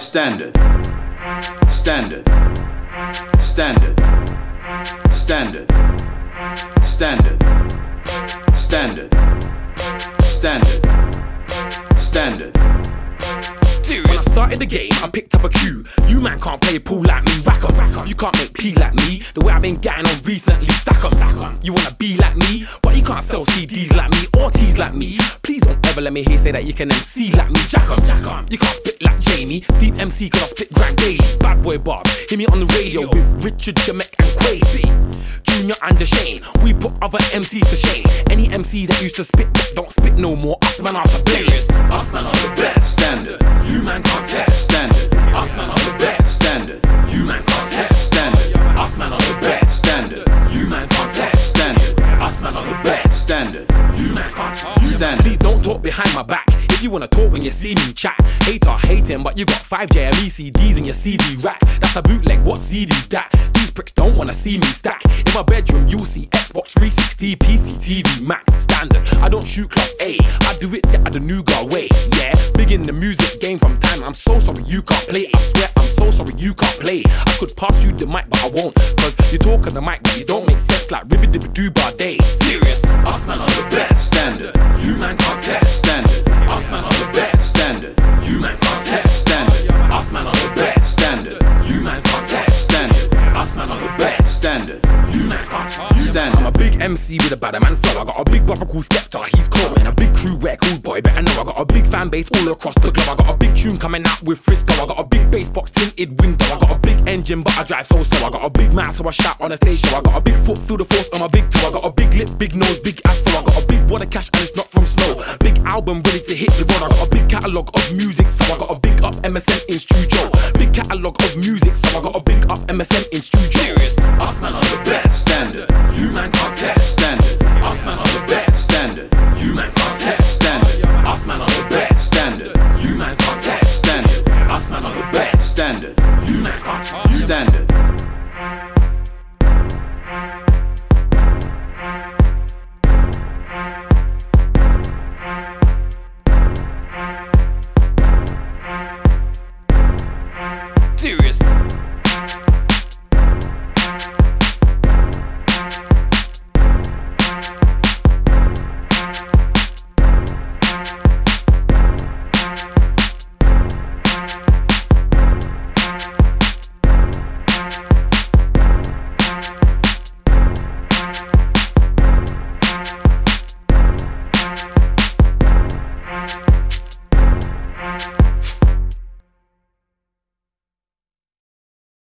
Standard. Standard. Standard. Standard. Standard. Standard. Standard. Standard. When I started the game, I picked up a cue. You man can't play pool like me, rack up. You can't make P like me, the way I've been getting on recently. Stack up. You wanna be like me, but you can't sell CDs like me or T's like me. Please don't ever let me hear say that you can MC like me. Jack up. You can't spit like Jamie. Deep MC cause I spit grand daily. Bad boy bars, hear me on the radio with Richard, Jamek and Quasi. Junior and Deshane, we put other MCs to shame. Any MC that used to spit, don't spit no more. Us man are to blame. Us man are the best. Standard. You man can't test. Standard. Us man are the best. Standard. You man can't test. Standard. Us man are the best. Standard. You man can't test. Standard. Us man are the best. Standard. You man can't Standard. Please don't talk behind my back. If you wanna talk when you see me chat, hater hating, but you got 5 JME CDs in your CD rack. That's a bootleg, what CD's that? These pricks don't wanna see me stack. In my bedroom you'll see Xbox 360, PC, TV, Mac. Standard, I don't shoot class A, I do it the Nougat way. Yeah, big in the music game from time. I'm so sorry you can't play. I swear I'm so sorry you can't play. I could pass you the mic but I won't, cause you talk on the mic but you don't make sense like ribby dibby doo bar day. Serious, us man are the best. Standard. You man can't test. Standard. Us man are the best. Standard. You man can't test. Standard. Us man are the best. Standard. You man can't test. Standard. Us man are the best. Standard. You man can't. Standard. I'm a big MC with a bad man flow. I got a big brother called Skepta, he's cool. And a big crew where cool boy better know. I got a big fan base all across the globe. I got a big tune coming out with Frisco. I got a big bass box tinted window. I got a big engine but I drive so slow. I got a big mouth so I shout on a stage show. I got a big foot through the force on my big toe. I got a big lip, big nose, big afro. I got a big wad of cash and it's not from snow. Big album ready to hit the road. I got a big catalogue of music, so I got a big up MSN in studio. Big catalogue of music, so I got a big up MSN in studio. Us man are the best. Standard. You man can't test. Standard. Us man are the best. Standard.